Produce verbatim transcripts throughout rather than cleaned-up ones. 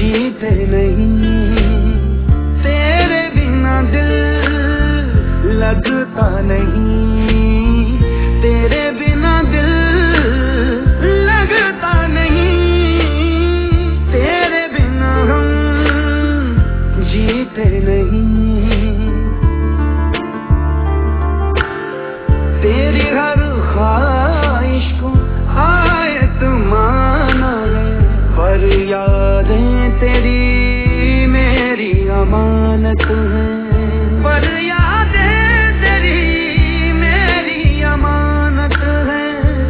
जीते नहीं, तेरे बिना दिल लगता नहीं, तेरे बिना दिल लगता नहीं, तेरे बिना हम जीते नहीं। तेरी हर ख्वाहिश को आयत माना है, पर यादें तेरी मेरी अमानत है, पर यादें तेरी मेरी अमानत है।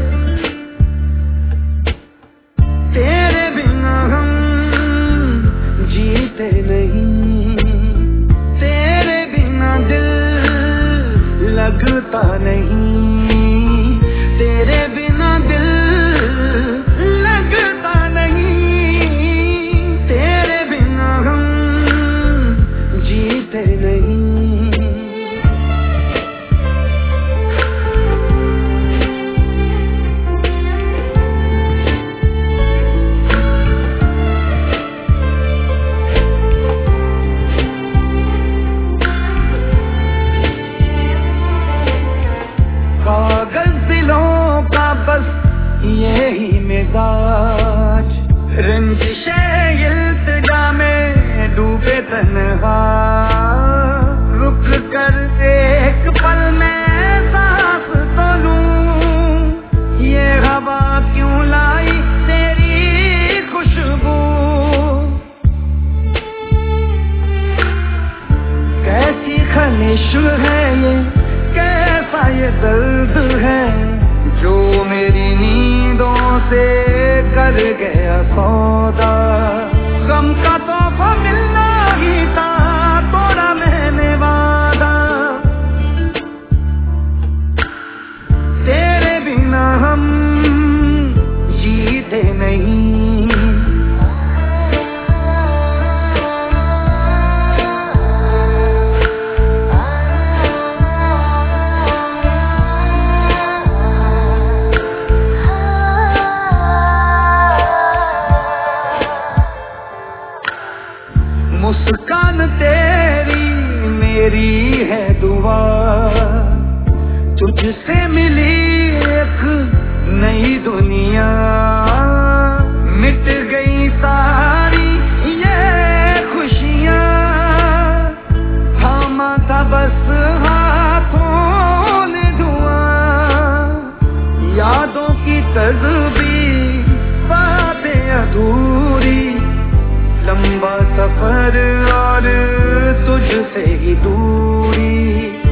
तेरे बिना हम जीते नहीं, तेरे बिना दिल लगता नहीं, तेरे बिना दिल लगता नहीं, तेरे बिना हम जीते नहीं। कागज दिलों का बस यही मिजाज, रंजिशे इल्तिजा में डूबे तन्हा, रुक कर एक पल में सांस तो लूं, ये हवा क्यों लाई तेरी खुशबू, कैसी खलिश है ये, कैसा ये दर्द है, जो मेरी नींदों से कर गया सौदा। गम का तोहफा मिलना ही था, तोड़ा मैंने वादा, तेरे बिना हम जीते नहीं। मुस्कान तेरी मेरी है दुआ, तुझसे मिली एक नई दुनिया, मिट गई सारी ये खुशियाँ, थामा था बस हाथों ने धुआं, यादों की तस्वीर बातें अधूरी, लंबा सफर और तुझसे ही दूरी।